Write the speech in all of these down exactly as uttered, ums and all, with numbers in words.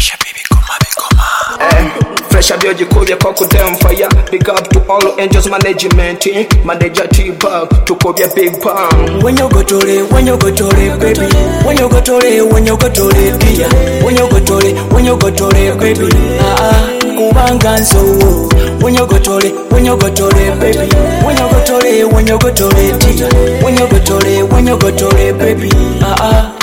Fresh up your Jikobia Coco damn fire. Big up to all angels management. Manager T-Bug to Kobia Big Bang. When you go to it, when you go to it, baby. When you go to it, when you go to it, dear. When you go to it, when you go to it, baby. Ah ah, Kubanganzo. When you go to it, when you go to it, baby. When you go to it, when you go to it, dear. When you go to it, when you go to it, baby. Ah ah,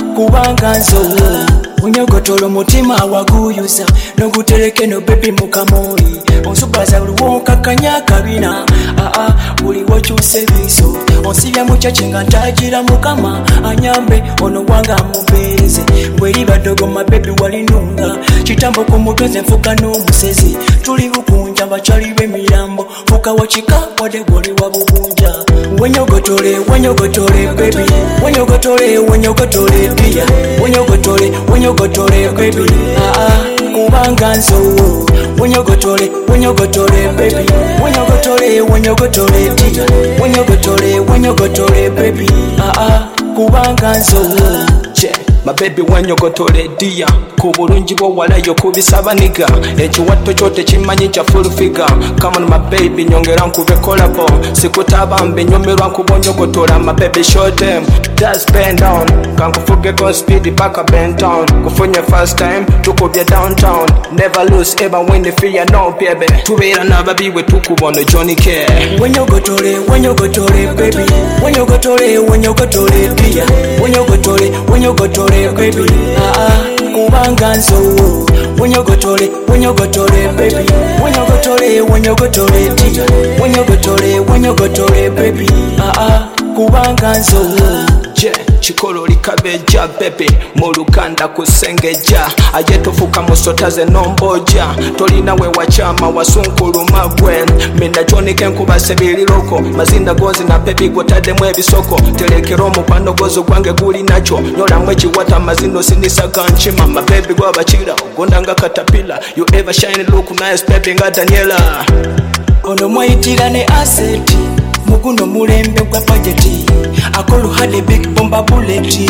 Kubanganzo. Unyogotola mutima waguyuza nogutereke no baby mukamoi onsubaza luwo kakanya kabina a a buli wakyuse biso onsibya muchachi nga ntagira mukama anyambe ono wanga mubeze bweri badogo mabebi walinunga kitambo ku mutweze nfuka n'omusezi tuli bukunja bachali b'emirambo fuka wachika wade boli wabubunja wenyogotole wenyogotole baby wenyogotole wenyogotole dia wenyogotole wenyogotole baby ah ah kubanganzo wenyogotole wenyogotole baby wenyogotole wenyogotole dia wenyogotole wenyogotole baby ah ah kubanganzo yeah. My baby when you go to the dia Kubulunji bo wala yo kubisaba nigga Ekiwatto kyote kimanyi kya full figure Come on my baby nyongera nkube collabo Sikutabambe nyomerwa nkubonyogotola My baby show them Just bend down Kankufuge go speed back up bend down Kufunye first time tukubye downtown Never lose ever win the fear no baby Tubeera n'ababiwe tukubono Johnny K When you go to it when you go to it baby When you go to it when you go to it dia When you go to it when you go to it baby ah ah kubanganzo when you go to it when you go to it baby when you go to it when you go to it dia when you go to it when you go to it baby ah ah kubanganzo yeah chikolo likabeja baby mu Luganda kusengeja aje tofuka musotaze nomboja tolina we wachama wasunkuluma gwen minda Johnny K nkubase biliroko mazinda gozi na baby gotademu ebisoko telekero mukwano gozo gwange guli nacho nyola mwechi wata mazindo sinisaka nchima my baby gwa bachira gondanga katapila you ever shine look nice baby nga Daniela ono mwaitira ne asset muguno mulembe kwa budget akolu hade big bomba bullet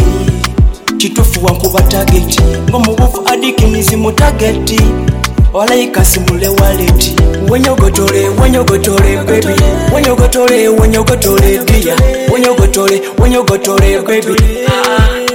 kitufu wankuba target ngomubufu adikinizi mu target olaika simule wallet wenyogotole wenyogotole baby wenyogotole wenyogotole dia wenyogotole wenyogotole baby ah